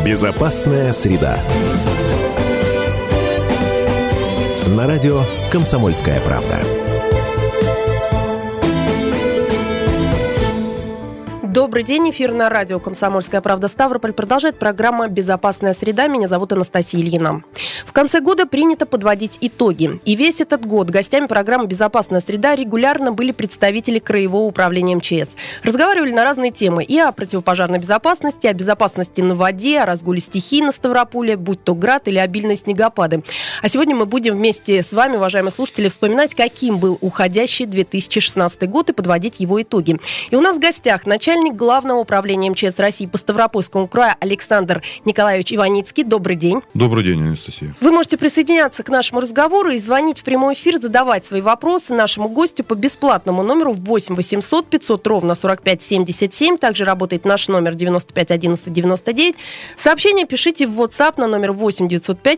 Безопасная среда. На радио «Комсомольская правда». Добрый день, эфир на радио «Комсомольская правда» Ставрополь. Продолжает программа «Безопасная среда». Меня зовут Анастасия Ильина. В конце года принято подводить итоги. И весь этот год гостями программы «Безопасная среда» регулярно были представители Краевого управления МЧС. Разговаривали на разные темы и о противопожарной безопасности, о безопасности на воде, о разгуле стихий на Ставрополе, будь то град или обильные снегопады. А сегодня мы будем вместе с вами, уважаемые слушатели, вспоминать, каким был уходящий 2016 год и подводить его итоги. И у нас в гостях начальник Главного управления МЧС России по Ставропольскому краю Александр Николаевич Иваницкий. Добрый день. Добрый день, Анастасия. Вы можете присоединяться к нашему разговору и звонить в прямой эфир, задавать свои вопросы нашему гостю по бесплатному номеру 8 800 500 ровно 45 77. Также работает наш номер 95 11 99. Сообщение пишите в WhatsApp на номер 8 905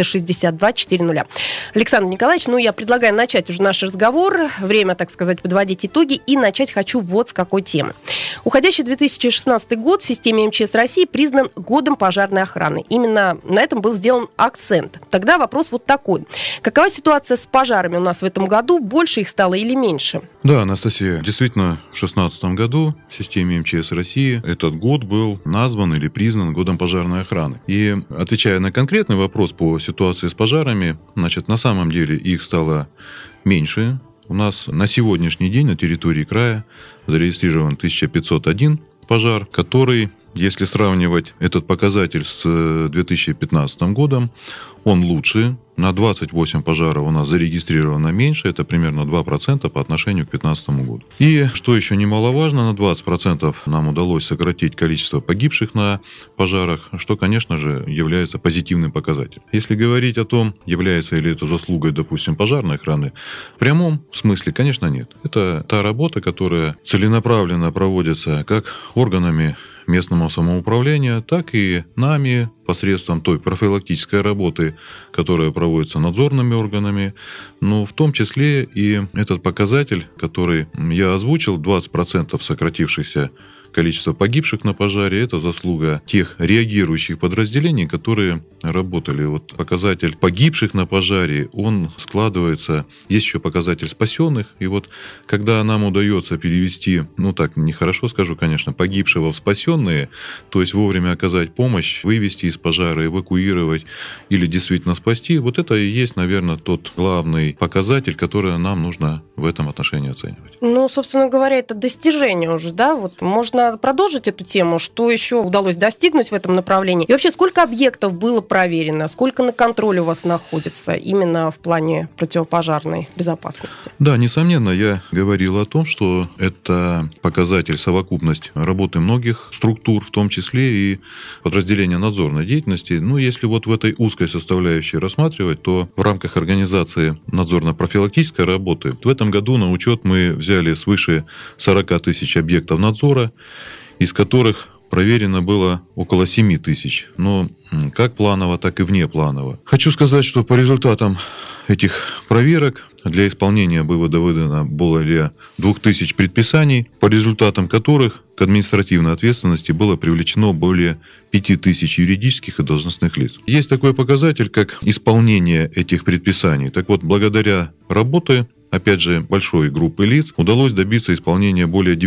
462 400. Александр Николаевич, я предлагаю начать уже наш разговор. Время, так сказать, подводить итоги. И начать хочу вот с какой темы. Уходящий 2016 год в системе МЧС России признан годом пожарной охраны. Именно на этом был сделан акцент. Тогда вопрос вот такой. Какова ситуация с пожарами у нас в этом году? Больше их стало или меньше? Да, Анастасия, действительно, в 2016 году в системе МЧС России этот год был назван или признан годом пожарной охраны. И отвечая на конкретный вопрос по ситуации с пожарами, на самом деле их стало меньше. У нас на сегодняшний день на территории края зарегистрирован 1501 пожар, который, если сравнивать этот показатель с 2015 годом, он лучше. На 28 пожаров у нас зарегистрировано меньше, это примерно 2% по отношению к 2015 году. И, что еще немаловажно, на 20% нам удалось сократить количество погибших на пожарах, что, конечно же, является позитивным показателем. Если говорить о том, является ли это заслугой, допустим, пожарной охраны, в прямом смысле, конечно, нет. Это та работа, которая целенаправленно проводится как органами местного самоуправления, так и нами посредством той профилактической работы, которая проводится надзорными органами, но в том числе и этот показатель, который я озвучил, 20% сократившихся количество погибших на пожаре, это заслуга тех реагирующих подразделений, которые работали. Вот показатель погибших на пожаре, он складывается, есть еще показатель спасенных, и вот когда нам удается перевести, нехорошо скажу, конечно, погибшего в спасенные, то есть вовремя оказать помощь, вывести из пожара, эвакуировать или действительно спасти, вот это и есть, наверное, тот главный показатель, который нам нужно в этом отношении оценивать. Собственно говоря, это достижение уже, да? Вот можно продолжить эту тему, что еще удалось достигнуть в этом направлении? И вообще, сколько объектов было проверено? Сколько на контроле у вас находится именно в плане противопожарной безопасности? Да, несомненно, я говорил о том, что это показатель, совокупность работы многих структур, в том числе и подразделения надзорной деятельности. Если вот в этой узкой составляющей рассматривать, то в рамках организации надзорно-профилактической работы в этом году на учет мы взяли свыше 40 тысяч объектов надзора, из которых проверено было около 7 тысяч, но как планово, так и внепланово. Хочу сказать, что по результатам этих проверок для исполнения было выдано более 2000 предписаний, по результатам которых к административной ответственности было привлечено более 5000 юридических и должностных лиц. Есть такой показатель, как исполнение этих предписаний. Так вот, благодаря работе, опять же, большой группы лиц, удалось добиться исполнения более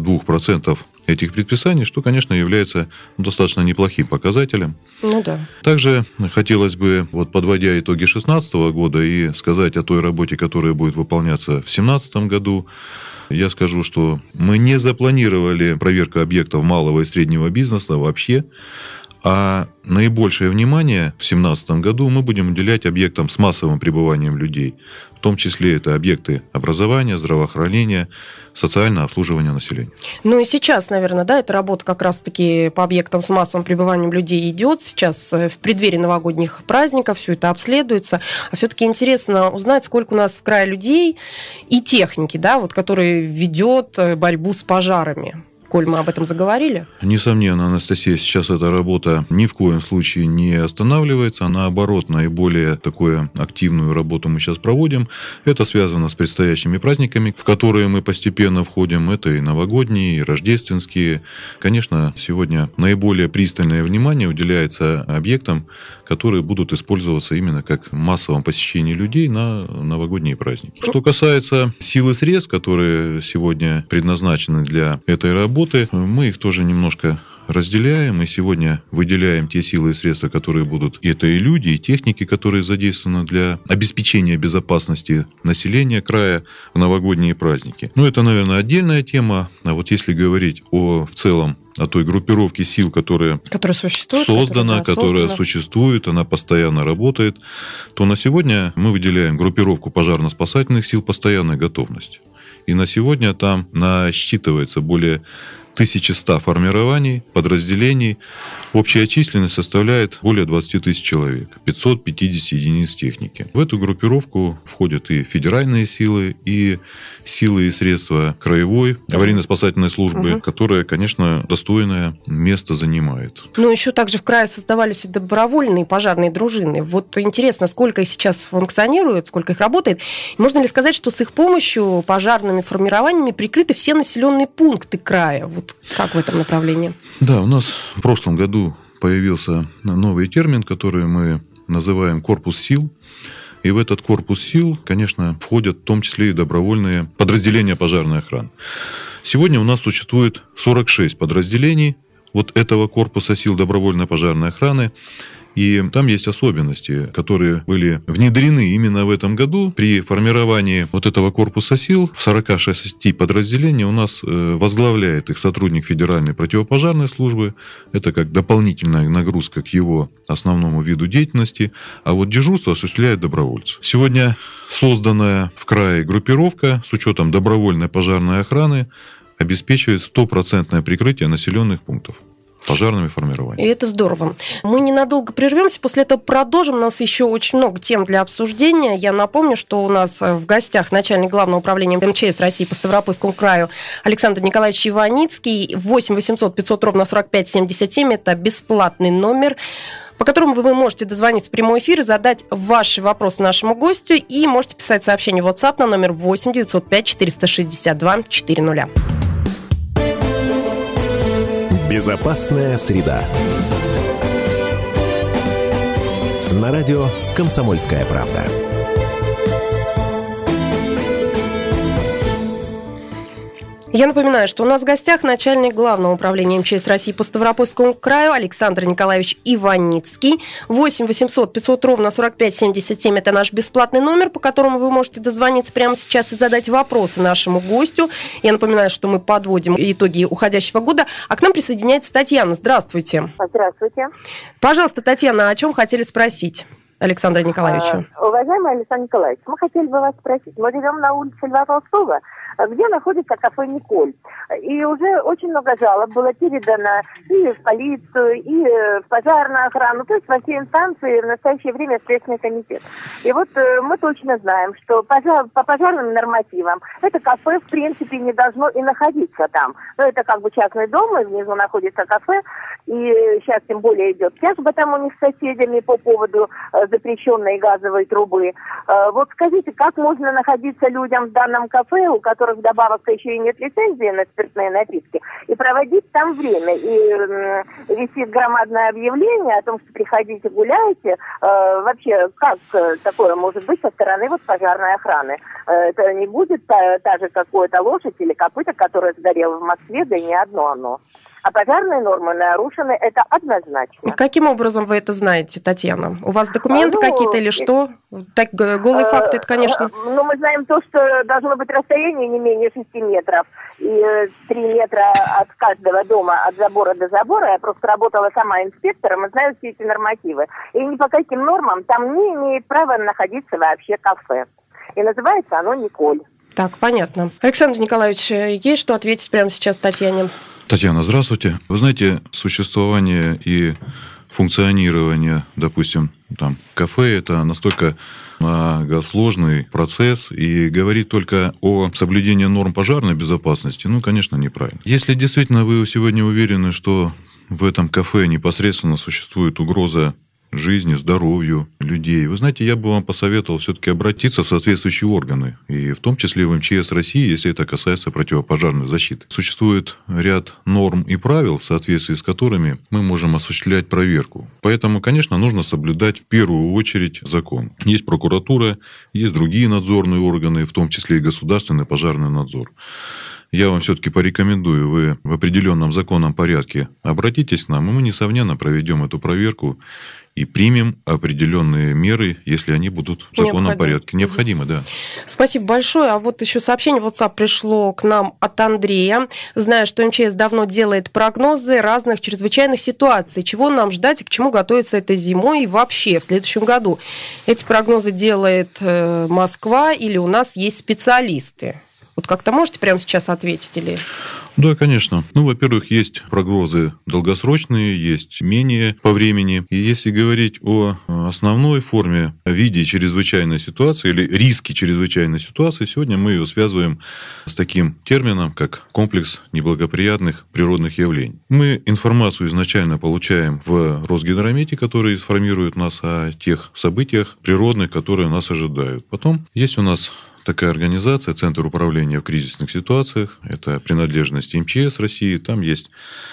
92% этих предписаний, что, конечно, является достаточно неплохим показателем. Да. Также хотелось бы, подводя итоги 2016 года и сказать о той работе, которая будет выполняться в 2017 году, я скажу, что мы не запланировали проверку объектов малого и среднего бизнеса вообще, а наибольшее внимание в 2017 году мы будем уделять объектам с массовым пребыванием людей. В том числе это объекты образования, здравоохранения, социального обслуживания населения. И сейчас, наверное, эта работа как раз-таки по объектам с массовым пребыванием людей идет. Сейчас в преддверии новогодних праздников все это обследуется. А все-таки интересно узнать, сколько у нас в крае людей и техники, которые ведет борьбу с пожарами. коль мы об этом заговорили? Несомненно, Анастасия, сейчас эта работа ни в коем случае не останавливается, а наоборот, наиболее такую активную работу мы сейчас проводим. Это связано с предстоящими праздниками, в которые мы постепенно входим. Это и новогодние, и рождественские. Конечно, сегодня наиболее пристальное внимание уделяется объектам, которые будут использоваться именно как массовом посещении людей на новогодние праздники. Что касается сил и средств, которые сегодня предназначены для этой работы, мы их тоже немножко разделяем, и сегодня выделяем те силы и средства, которые будут. Это и люди, и техники, которые задействованы для обеспечения безопасности населения края в новогодние праздники. Это, наверное, отдельная тема. А вот если говорить в целом о той группировке сил, которая создана, которая существует, она постоянно работает, то на сегодня мы выделяем группировку пожарно-спасательных сил постоянной готовности. И на сегодня там насчитывается более 1100 формирований, подразделений. Общая численность составляет более 20 тысяч человек, 550 единиц техники. В эту группировку входят и федеральные силы, и силы и средства краевой аварийно-спасательной службы, которая, конечно, достойное место занимает. Еще также в крае создавались и добровольные пожарные дружины. Вот интересно, сколько их сейчас функционирует, сколько их работает. Можно ли сказать, что с их помощью пожарными формированиями прикрыты все населенные пункты края? Вот как в этом направлении? Да, у нас в прошлом году появился новый термин, который мы называем «корпус сил». И в этот корпус сил, конечно, входят в том числе и добровольные подразделения пожарной охраны. Сегодня у нас существует 46 подразделений вот этого корпуса сил добровольной пожарной охраны. И там есть особенности, которые были внедрены именно в этом году. При формировании вот этого корпуса сил в 46 подразделений у нас возглавляет их сотрудник Федеральной противопожарной службы. Это как дополнительная нагрузка к его основному виду деятельности. А вот дежурство осуществляет добровольцы. Сегодня созданная в крае группировка с учетом добровольной пожарной охраны обеспечивает 100% прикрытие населенных пунктов пожарными формированиями. И это здорово. Мы ненадолго прервемся, после этого продолжим. У нас еще очень много тем для обсуждения. Я напомню, что у нас в гостях начальник Главного управления МЧС России по Ставропольскому краю Александр Николаевич Иваницкий. 8 800 500 ровно 45 77. Это бесплатный номер, по которому вы можете дозвониться в прямой эфир и задать ваши вопросы нашему гостю. И можете писать сообщение в WhatsApp на номер 8 905 462 400. Безопасная среда. На радио «Комсомольская правда». Я напоминаю, что у нас в гостях начальник Главного управления МЧС России по Ставропольскому краю Александр Николаевич Иваницкий. 8 800 500 ровно 45 77 – это наш бесплатный номер, по которому вы можете дозвониться прямо сейчас и задать вопросы нашему гостю. Я напоминаю, что мы подводим итоги уходящего года. А к нам присоединяется Татьяна. Здравствуйте. Здравствуйте. Пожалуйста, Татьяна, о чем хотели спросить Александра Николаевича? Уважаемый Александр Николаевич, мы хотели бы вас спросить. Мы живем на улице Льва Толстого, где находится кафе «Николь». И уже очень много жалоб было передано и в полицию, и в пожарную охрану, то есть во все инстанции в настоящее время Следственный комитет. И вот мы точно знаем, что по пожарным нормативам это кафе в принципе не должно и находиться там. Но это как бы частный дом, и внизу находится кафе, и сейчас тем более идет тяжба там у них с соседями по поводу запрещенной газовой трубы. Вот скажите, как можно находиться людям в данном кафе, у которых вдобавок еще и нет лицензии на спиртные напитки, и проводить там время? И висит громадное объявление о том, что приходите, гуляйте. Вообще, как такое может быть со стороны вот пожарной охраны? Это не будет та же какая-то лошадь или копыта, которая сгорела в Москве, да и не одно оно. А пожарные нормы нарушены, это однозначно. Каким образом вы это знаете, Татьяна? У вас документы какие-то или что? Так, голые факты, это, конечно. Мы знаем то, что должно быть расстояние не менее 6 метров. И 3 метра от каждого дома, от забора до забора. Я просто работала сама инспектором и знаю все эти нормативы. И ни по каким нормам там не имеет права находиться вообще кафе. И называется оно «Николь». Так, понятно. Александр Николаевич, есть что ответить прямо сейчас Татьяне? Татьяна, здравствуйте. Вы знаете, существование и функционирование, допустим, там, кафе – это настолько многосложный процесс, и говорить только о соблюдении норм пожарной безопасности, конечно, неправильно. Если действительно вы сегодня уверены, что в этом кафе непосредственно существует угроза жизни, здоровью людей, вы знаете, я бы вам посоветовал все-таки обратиться в соответствующие органы, и в том числе в МЧС России, если это касается противопожарной защиты. Существует ряд норм и правил, в соответствии с которыми мы можем осуществлять проверку. Поэтому, конечно, нужно соблюдать в первую очередь закон. Есть прокуратура, есть другие надзорные органы, в том числе и государственный пожарный надзор. Я вам все-таки порекомендую, вы в определенном законном порядке обратитесь к нам, и мы, несомненно, проведем эту проверку и примем определенные меры, если они будут в законном порядке. Необходимы, да. Спасибо большое. А вот еще сообщение в WhatsApp пришло к нам от Андрея. Зная, что МЧС давно делает прогнозы разных чрезвычайных ситуаций. Чего нам ждать и к чему готовиться этой зимой и вообще в следующем году? Эти прогнозы делает Москва или у нас есть специалисты? Вот как-то можете прямо сейчас ответить или... Да, конечно. Во-первых, есть прогнозы долгосрочные, есть менее по времени. И если говорить о основной форме, виде чрезвычайной ситуации или риске чрезвычайной ситуации, сегодня мы ее связываем с таким термином, как комплекс неблагоприятных природных явлений. Мы информацию изначально получаем в Росгидромете, который информирует нас о тех событиях природных, которые нас ожидают. Потом есть у нас такая организация, Центр управления в кризисных ситуациях, это принадлежность МЧС России, там есть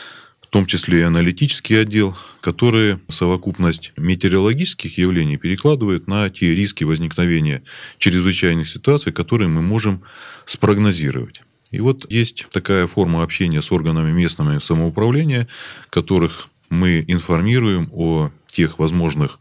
в том числе и аналитический отдел, который совокупность метеорологических явлений перекладывает на те риски возникновения чрезвычайных ситуаций, которые мы можем спрогнозировать. И вот есть такая форма общения с органами местного самоуправления, которых мы информируем о тех возможных,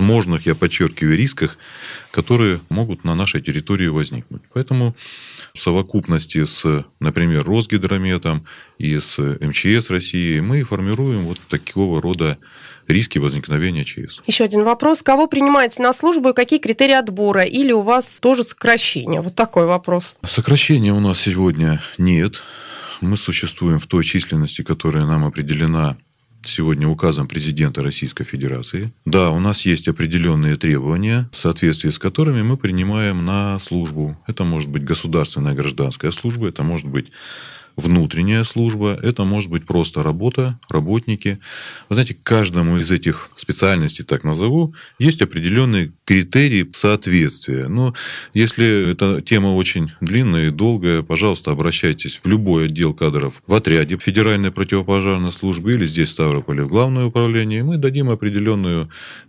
я подчеркиваю, рисках, которые могут на нашей территории возникнуть. Поэтому в совокупности с, например, Росгидрометом и с МЧС России мы формируем вот такого рода риски возникновения ЧС. Еще один вопрос. Кого принимаете на службу и какие критерии отбора? Или у вас тоже сокращение? Вот такой вопрос. Сокращения у нас сегодня нет. Мы существуем в той численности, которая нам определена сегодня указом президента Российской Федерации. Да, у нас есть определенные требования, в соответствии с которыми мы принимаем на службу. Это может быть государственная гражданская служба, это может быть внутренняя служба, это может быть просто работа, работники. Вы знаете, к каждому из этих специальностей, так назову, есть определенные критерии соответствия. Но если эта тема очень длинная и долгая, пожалуйста, обращайтесь в любой отдел кадров в отряде Федеральной противопожарной службы или здесь в Ставрополе в Главное управление, и мы дадим определенную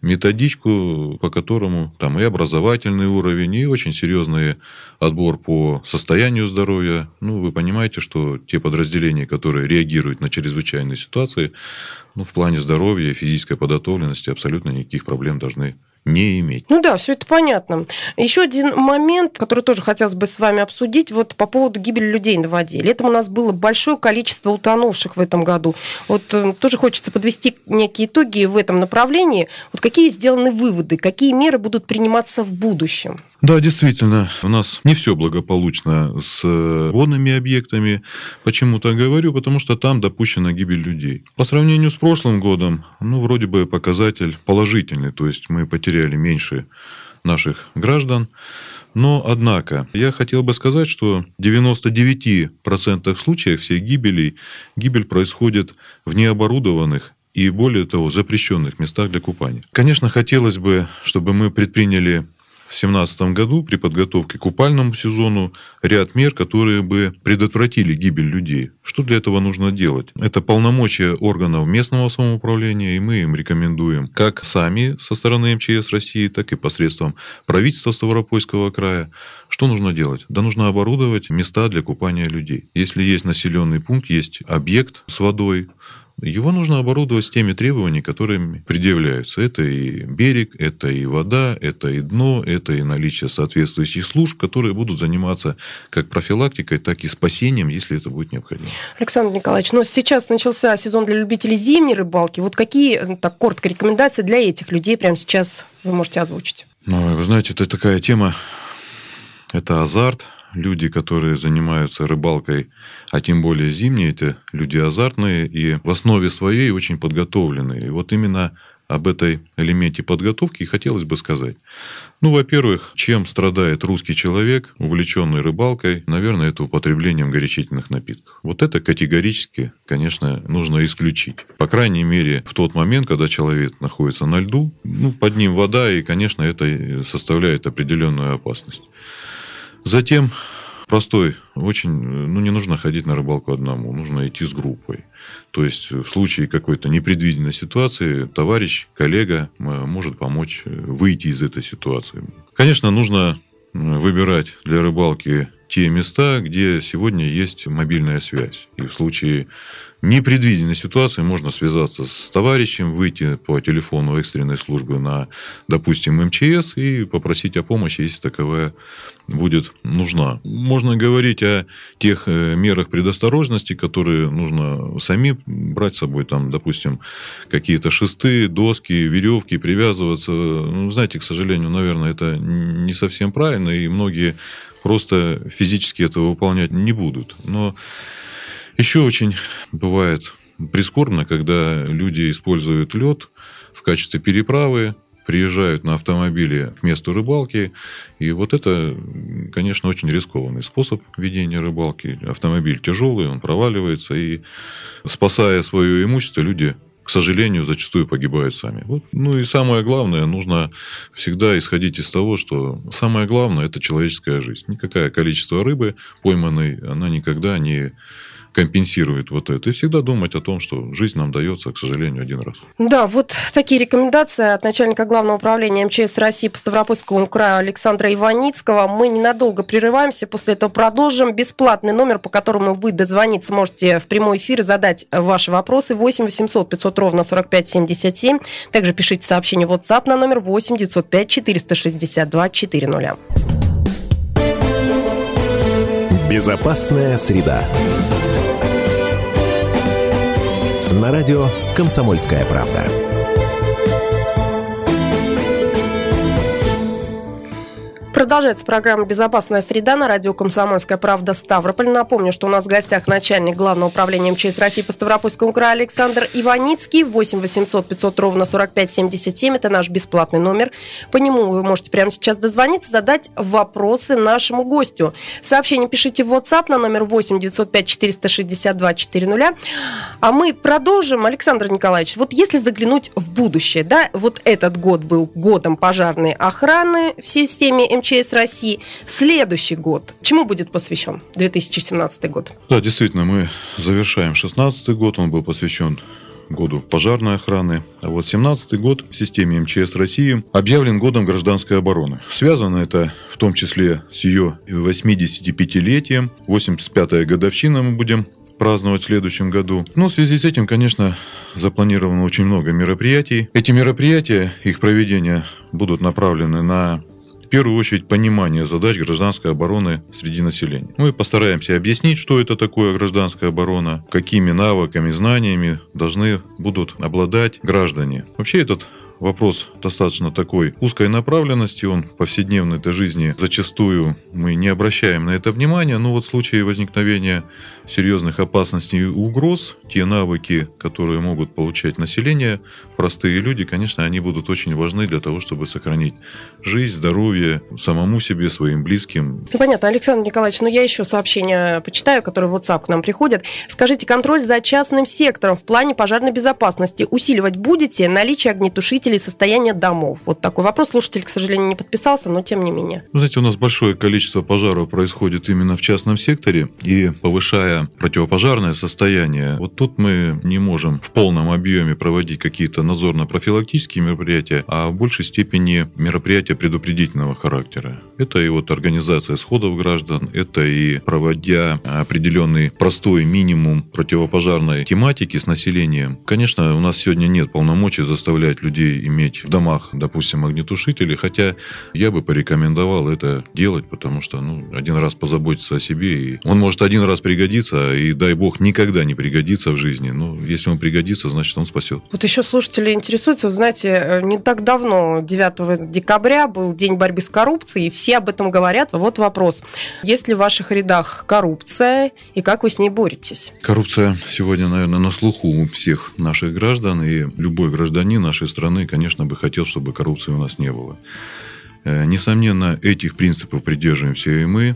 методичку, по которому там и образовательный уровень, и очень серьезный отбор по состоянию здоровья. Вы понимаете, что те подразделения, которые реагируют на чрезвычайные ситуации, в плане здоровья и физической подготовленности абсолютно никаких проблем должны не иметь. Да, все это понятно. Еще один момент, который тоже хотелось бы с вами обсудить, вот по поводу гибели людей на воде. Летом у нас было большое количество утонувших в этом году. Вот тоже хочется подвести некие итоги в этом направлении. Вот какие сделаны выводы, какие меры будут приниматься в будущем? Да, действительно, у нас не все благополучно с водными объектами. Почему так говорю? Потому что там допущена гибель людей. По сравнению с прошлым годом, вроде бы показатель положительный, то есть мы потеряли меньше наших граждан. Но, однако, я хотел бы сказать, что в 99% случаев всех гибель происходит в необорудованных и, более того, запрещенных местах для купания. Конечно, хотелось бы, чтобы мы предприняли в 2017 году при подготовке к купальному сезону ряд мер, которые бы предотвратили гибель людей. Что для этого нужно делать? Это полномочия органов местного самоуправления, и мы им рекомендуем как сами со стороны МЧС России, так и посредством правительства Ставропольского края. Что нужно делать? Да нужно оборудовать места для купания людей. Если есть населенный пункт, есть объект с водой, его нужно оборудовать с теми требованиями, которые предъявляются. Это и берег, это и вода, это и дно, это и наличие соответствующих служб, которые будут заниматься как профилактикой, так и спасением, если это будет необходимо. Александр Николаевич, сейчас начался сезон для любителей зимней рыбалки. Вот какие, так коротко, рекомендации для этих людей прямо сейчас вы можете озвучить? Вы знаете, это такая тема, это азарт. Люди, которые занимаются рыбалкой, а тем более зимние, это люди азартные и в основе своей очень подготовленные. И вот именно об этой элементе подготовки хотелось бы сказать. Во-первых, чем страдает русский человек, увлеченный рыбалкой, наверное, это употреблением горячительных напитков. Вот это категорически, конечно, нужно исключить. По крайней мере, в тот момент, когда человек находится на льду, под ним вода, и, конечно, это составляет определенную опасность. Затем простой, очень, не нужно ходить на рыбалку одному, нужно идти с группой. То есть, в случае какой-то непредвиденной ситуации, товарищ, коллега может помочь выйти из этой ситуации. Конечно, нужно выбирать для рыбалки те места, где сегодня есть мобильная связь. И в случае непредвиденной ситуации можно связаться с товарищем, выйти по телефону экстренной службы на, допустим, МЧС и попросить о помощи, если таковая будет нужна. Можно говорить о тех мерах предосторожности, которые нужно сами брать с собой, допустим, какие-то шесты, доски, веревки, привязываться. Знаете, к сожалению, наверное, это не совсем правильно, и многие просто физически этого выполнять не будут. Но еще очень бывает прискорбно, когда люди используют лед в качестве переправы, приезжают на автомобиле к месту рыбалки, и вот это, конечно, очень рискованный способ ведения рыбалки. Автомобиль тяжелый, он проваливается, и, спасая свое имущество, люди, к сожалению, зачастую погибают сами. И самое главное, нужно всегда исходить из того, что самое главное – это человеческая жизнь. Никакое количество рыбы пойманной, она никогда не компенсирует вот это. И всегда думать о том, что жизнь нам дается, к сожалению, один раз. Да, вот такие рекомендации от начальника Главного управления МЧС России по Ставропольскому краю Александра Иваницкого. Мы ненадолго прерываемся, после этого продолжим. Бесплатный номер, по которому вы дозвониться можете в прямой эфир и задать ваши вопросы. 8 800 500 ровно 45 77. Также пишите сообщение в WhatsApp на номер 8 905 462 400. Безопасная среда. На радио «Комсомольская правда». Продолжается программа «Безопасная среда» на радио «Комсомольская правда» Ставрополь. Напомню, что у нас в гостях начальник Главного управления МЧС России по Ставропольскому краю Александр Иваницкий. 8 800 500 ровно 45 77. Это наш бесплатный номер. По нему вы можете прямо сейчас дозвониться, задать вопросы нашему гостю. Сообщение пишите в WhatsApp на номер 8 905 462 400. А мы продолжим. Александр Николаевич, вот если заглянуть в будущее, да, вот этот год был годом пожарной охраны в системе МЧС России. Следующий год чему будет посвящен? 2017 год. Да, действительно, мы завершаем 2016 год. Он был посвящен году пожарной охраны. А вот 2017 год в системе МЧС России объявлен годом гражданской обороны. Связано это в том числе с ее 85-летием. 85-я годовщина мы будем праздновать в следующем году. Но в связи с этим, конечно, запланировано очень много мероприятий. Эти мероприятия, их проведение будут направлены на, в первую очередь, понимание задач гражданской обороны среди населения. Мы постараемся объяснить, что это такое гражданская оборона, какими навыками, знаниями должны будут обладать граждане. Вообще этот вопрос достаточно такой узкой направленности, он в повседневной этой жизни зачастую мы не обращаем на это внимания, но вот в случае возникновения серьезных опасностей и угроз, те навыки, которые могут получать население, простые люди, конечно, они будут очень важны для того, чтобы сохранить жизнь, здоровье самому себе, своим близким. Понятно, Александр Николаевич, я еще сообщения почитаю, которые в WhatsApp к нам приходят. Скажите, контроль за частным сектором в плане пожарной безопасности усиливать будете? Наличие огнетушителей, состояние домов? Вот такой вопрос. Слушатель, к сожалению, не подписался, но тем не менее. Вы знаете, у нас большое количество пожаров происходит именно в частном секторе, и повышая противопожарное состояние, вот тут мы не можем в полном объеме проводить какие-то надзорно-профилактические мероприятия, а в большей степени мероприятия предупредительного характера. Это и вот организация сходов граждан, это и проводя определенный простой минимум противопожарной тематики с населением. Конечно, у нас сегодня нет полномочий заставлять людей иметь в домах, допустим, огнетушители, хотя я бы порекомендовал это делать, потому что, один раз позаботиться о себе, и он может один раз пригодиться, и, дай бог, никогда не пригодится в жизни. Но если он пригодится, значит, он спасет. Вот еще слушатели интересуются, вы знаете, не так давно, 9 декабря, был День борьбы с коррупцией, и все об этом говорят. Вот вопрос. Есть ли в ваших рядах коррупция, и как вы с ней боретесь? Коррупция сегодня, наверное, на слуху у всех наших граждан, и любой гражданин нашей страны стороны, конечно, бы хотел, чтобы коррупции у нас не было. Несомненно, этих принципов придерживаемся и мы,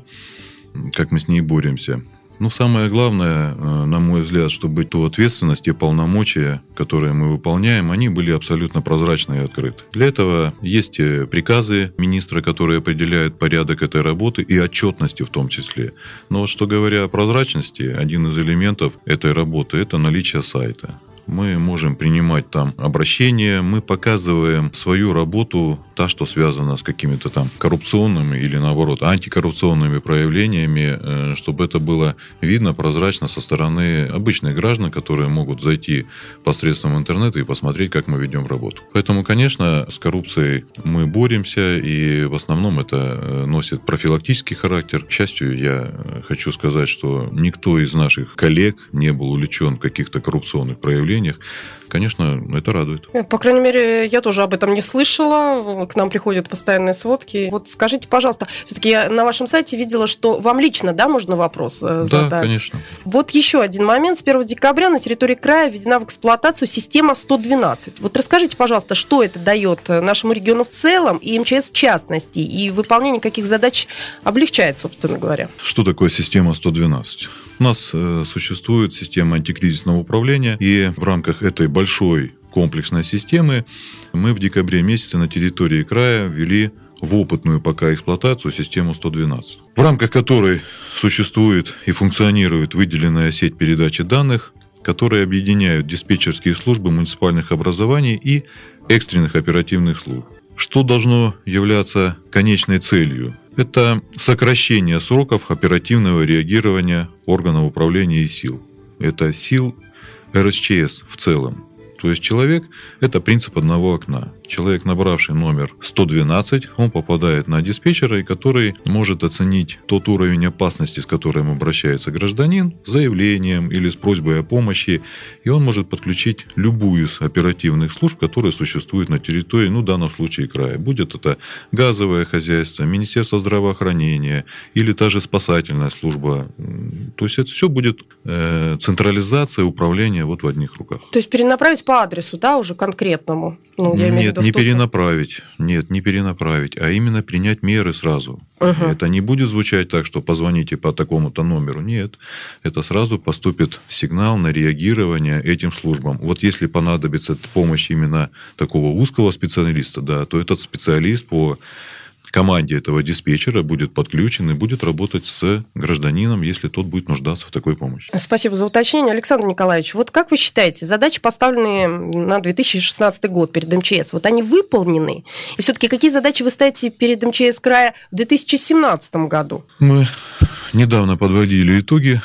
как мы с ней боремся. Но самое главное, на мой взгляд, чтобы ту ответственность и полномочия, которые мы выполняем, они были абсолютно прозрачны и открыты. Для этого есть приказы министра, которые определяют порядок этой работы и отчетности в том числе. Но вот что говоря о прозрачности, один из элементов этой работы – это наличие сайта. Мы можем принимать там обращения, мы показываем свою работу, та, что связана с какими-то там коррупционными или, наоборот, антикоррупционными проявлениями, чтобы это было видно, прозрачно со стороны обычных граждан, которые могут зайти посредством интернета и посмотреть, как мы ведем работу. Поэтому, конечно, с коррупцией мы боремся, и в основном это носит профилактический характер. К счастью, я хочу сказать, что никто из наших коллег не был увлечен в каких-то коррупционных проявлениях. Конечно, это радует. По крайней мере, я тоже об этом не слышала. К нам приходят постоянные сводки. Вот скажите, пожалуйста, все-таки я на вашем сайте видела, что вам лично, да, можно вопрос задать? Да, конечно. Вот еще один момент. С 1 декабря на территории края введена в эксплуатацию система 112. Вот расскажите, пожалуйста, что это дает нашему региону в целом и МЧС в частности, и выполнение каких задач облегчает, собственно говоря? Что такое система 112? У нас существует система антикризисного управления, и в рамках этой большой комплексной системы мы в декабре месяце на территории края ввели в опытную пока эксплуатацию систему 112, в рамках которой существует и функционирует выделенная сеть передачи данных, которые объединяют диспетчерские службы муниципальных образований и экстренных оперативных служб. Что должно являться конечной целью? Это сокращение сроков оперативного реагирования органов управления и сил. Это сил РСЧС в целом. То есть человек – это принцип одного окна. Человек, набравший номер 112, он попадает на диспетчера, который может оценить тот уровень опасности, с которым обращается гражданин, с заявлением или с просьбой о помощи, и он может подключить любую из оперативных служб, которые существуют на территории, в данном случае края. Будет это газовое хозяйство, Министерство здравоохранения или та же спасательная служба. То есть это все будет централизация управления вот в одних руках. То есть перенаправить по адресу, да, уже конкретному? Нет, не перенаправить, а именно принять меры сразу. Это не будет звучать так, что позвоните по такому-то номеру. Нет, это сразу поступит сигнал на реагирование этим службам. Вот если понадобится помощь именно такого узкого специалиста, да, то этот специалист по команде этого диспетчера будет подключен и будет работать с гражданином, если тот будет нуждаться в такой помощи. Спасибо за уточнение. Александр Николаевич, вот как вы считаете, задачи, поставленные на 2016 год перед МЧС, вот они выполнены? И все-таки какие задачи вы ставите перед МЧС края в 2017 году? Мы недавно подводили итоги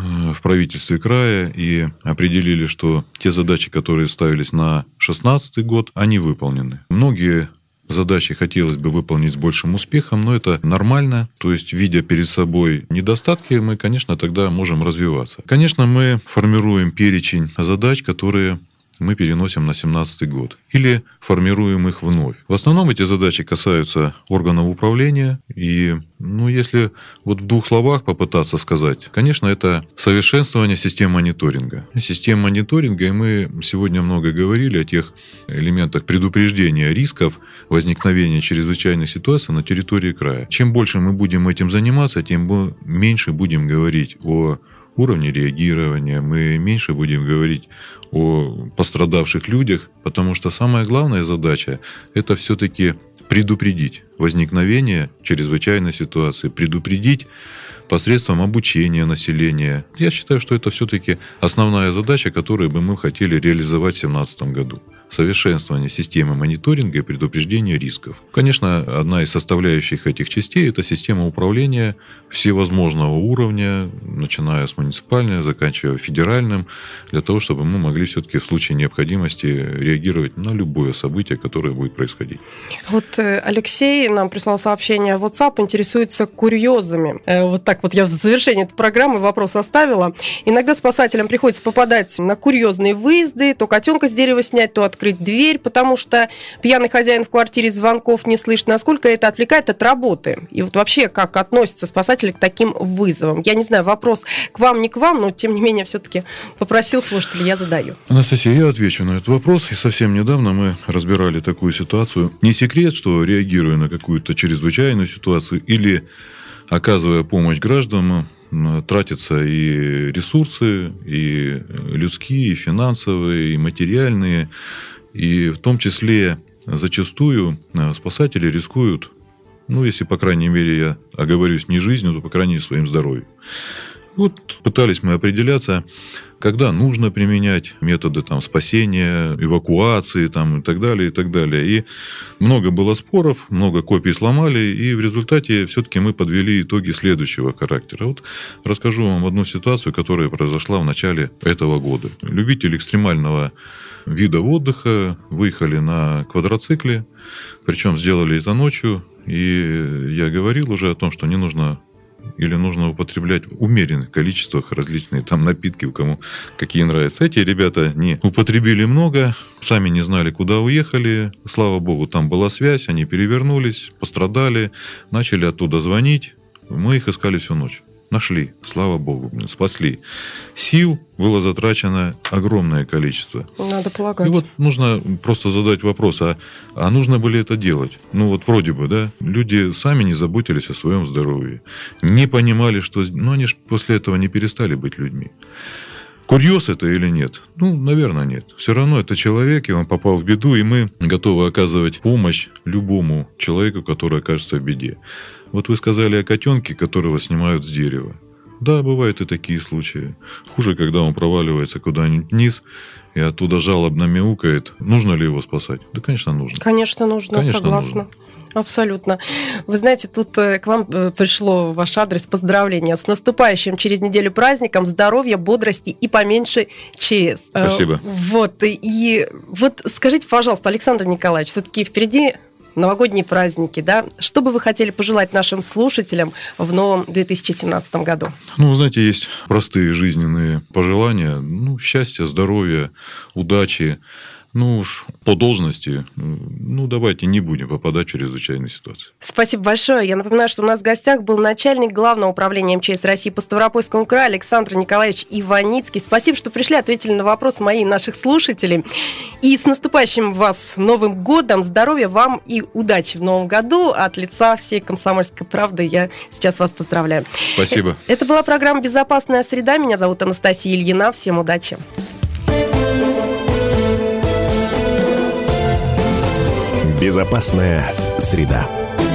в правительстве края и определили, что те задачи, которые ставились на 2016 год, они выполнены. Многие задачи хотелось бы выполнить с большим успехом, но это нормально. То есть, видя перед собой недостатки, мы, конечно, тогда можем развиваться. Конечно, мы формируем перечень задач, которые мы переносим на 2017 год. Или формируем их вновь. В основном эти задачи касаются органов управления. И, если вот в двух словах попытаться сказать, конечно, это совершенствование систем мониторинга. Систем мониторинга, и мы сегодня много говорили о тех элементах предупреждения рисков возникновения чрезвычайных ситуаций на территории края. Чем больше мы будем этим заниматься, тем меньше будем говорить о уровне реагирования, мы меньше будем говорить о пострадавших людях, потому что самая главная задача – это все-таки предупредить возникновение чрезвычайной ситуации, предупредить посредством обучения населения. Я считаю, что это все-таки основная задача, которую бы мы хотели реализовать в 2017 году. Совершенствование системы мониторинга и предупреждения рисков. Конечно, одна из составляющих этих частей – это система управления всевозможного уровня, начиная с муниципального, заканчивая федеральным, для того, чтобы мы могли все-таки в случае необходимости реагировать на любое событие, которое будет происходить. Вот Алексей нам прислал сообщение в WhatsApp, интересуется курьезами. Вот так вот я в завершении этой программы вопрос оставила. Иногда спасателям приходится попадать на курьезные выезды, то котенка с дерева снять, то от открыть дверь, потому что пьяный хозяин в квартире, звонков не слышит. Насколько это отвлекает от работы? И вот вообще, как относятся спасатели к таким вызовам? Я не знаю, вопрос к вам, не к вам, но тем не менее все-таки попросил слушателей, я задаю. Анастасия, я отвечу на этот вопрос. И совсем недавно мы разбирали такую ситуацию. Не секрет, что реагируя на какую-то чрезвычайную ситуацию или оказывая помощь гражданам, тратятся и ресурсы, и людские, и финансовые, и материальные. И в том числе зачастую спасатели рискуют, если, по крайней мере, я оговорюсь не жизнью, то, по крайней мере, своим здоровьем. Вот пытались мы определяться, когда нужно применять методы спасения, эвакуации и так далее, и так далее. И много было споров, много копий сломали, и в результате все-таки мы подвели итоги следующего характера. Вот расскажу вам одну ситуацию, которая произошла в начале этого года. Любители экстремального вида отдыха выехали на квадроцикле, причем сделали это ночью, и я говорил уже о том, что не нужно или нужно употреблять в умеренных количествах различные напитки, у кому какие нравятся. Эти ребята не употребили много, сами не знали, куда уехали. Слава богу, там была связь, они перевернулись, пострадали, начали оттуда звонить. Мы их искали всю ночь. Нашли, слава богу, спасли. Сил было затрачено огромное количество. Надо полагать. И вот нужно просто задать вопрос, а нужно было это делать? Вроде бы, да, люди сами не заботились о своем здоровье, не понимали, что... они же после этого не перестали быть людьми. Курьез это или нет? Наверное, нет. Все равно это человек, и он попал в беду, и мы готовы оказывать помощь любому человеку, который окажется в беде. Вот вы сказали о котенке, которого снимают с дерева. Да, бывают и такие случаи. Хуже, когда он проваливается куда-нибудь вниз, и оттуда жалобно мяукает. Нужно ли его спасать? Да, конечно, нужно. Конечно, нужно, конечно, согласна. Нужно. Абсолютно. Вы знаете, тут к вам пришло ваш адрес поздравления с наступающим через неделю праздником, здоровья, бодрости и поменьше ЧС. Спасибо. И скажите, пожалуйста, Александр Николаевич, все-таки впереди новогодние праздники, да? Что бы вы хотели пожелать нашим слушателям в новом 2017 году? Вы знаете, есть простые жизненные пожелания. Счастья, здоровья, удачи. По должности, давайте не будем попадать в чрезвычайные ситуации. Спасибо большое. Я напоминаю, что у нас в гостях был начальник Главного управления МЧС России по Ставропольскому краю Александр Николаевич Иваницкий. Спасибо, что пришли, ответили на вопрос мои и наших слушателей. И с наступающим вас Новым годом, здоровья вам и удачи в Новом году. От лица всей «Комсомольской правды» я сейчас вас поздравляю. Спасибо. Это была программа «Безопасная среда». Меня зовут Анастасия Ильина. Всем удачи. Безопасная среда.